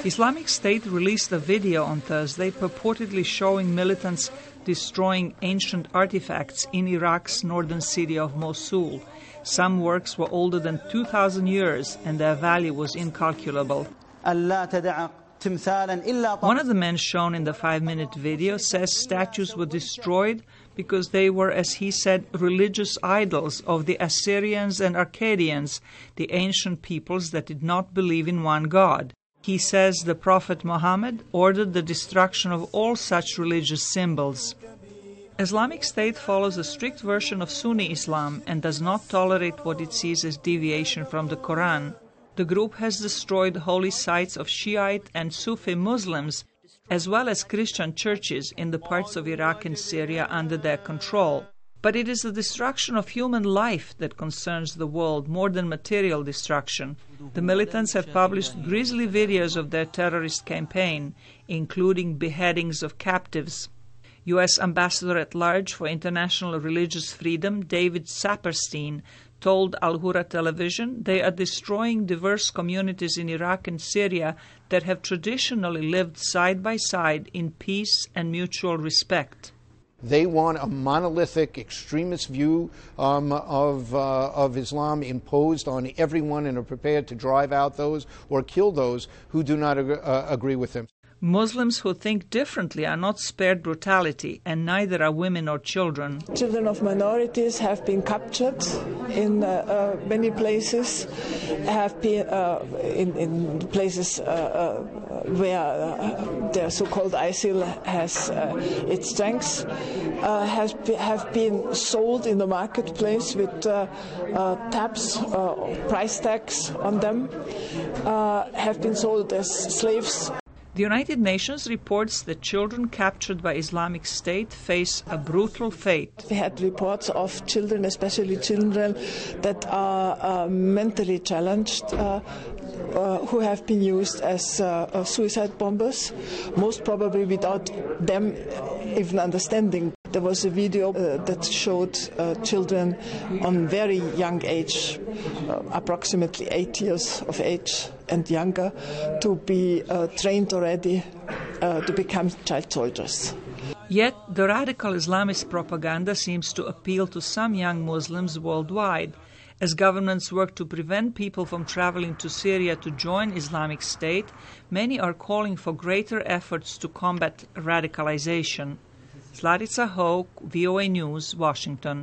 Islamic State released a video on Thursday purportedly showing militants destroying ancient artifacts in Iraq's northern city of Mosul. Some works were older than 2,000 years and their value was incalculable. One of the men shown in the 5-minute video says statues were destroyed because they were, as he said, religious idols of the Assyrians and Akkadians, the ancient peoples that did not believe in one God. He says the Prophet Muhammad ordered the destruction of all such religious symbols. Islamic State follows a strict version of Sunni Islam and does not tolerate what it sees as deviation from the Quran. The group has destroyed holy sites of Shiite and Sufi Muslims, as well as Christian churches in the parts of Iraq and Syria under their control. But it is the destruction of human life that concerns the world more than material destruction. The militants have published grisly videos of their terrorist campaign, including beheadings of captives. U.S. Ambassador at Large for International Religious Freedom, David Saperstein, told Al Hura television they are destroying diverse communities in Iraq and Syria that have traditionally lived side by side in peace and mutual respect. They want a monolithic extremist view of Islam imposed on everyone and are prepared to drive out those or kill those who do not agree with them. Muslims who think differently are not spared brutality, and neither are women or children. Children of minorities have been captured in many places, have been in places where the so-called ISIL has its strengths, have been sold in the marketplace with price tags on them, have been sold as slaves. The United Nations reports that children captured by Islamic State face a brutal fate. We had reports of children, especially children that are mentally challenged, who have been used as suicide bombers, most probably without them even understanding. There was a video that showed children on very young age, approximately 8 years of age and younger, to be trained already to become child soldiers. Yet the radical Islamist propaganda seems to appeal to some young Muslims worldwide. As governments work to prevent people from traveling to Syria to join Islamic State, many are calling for greater efforts to combat radicalization. Slavica Hoke, VOA News, Washington.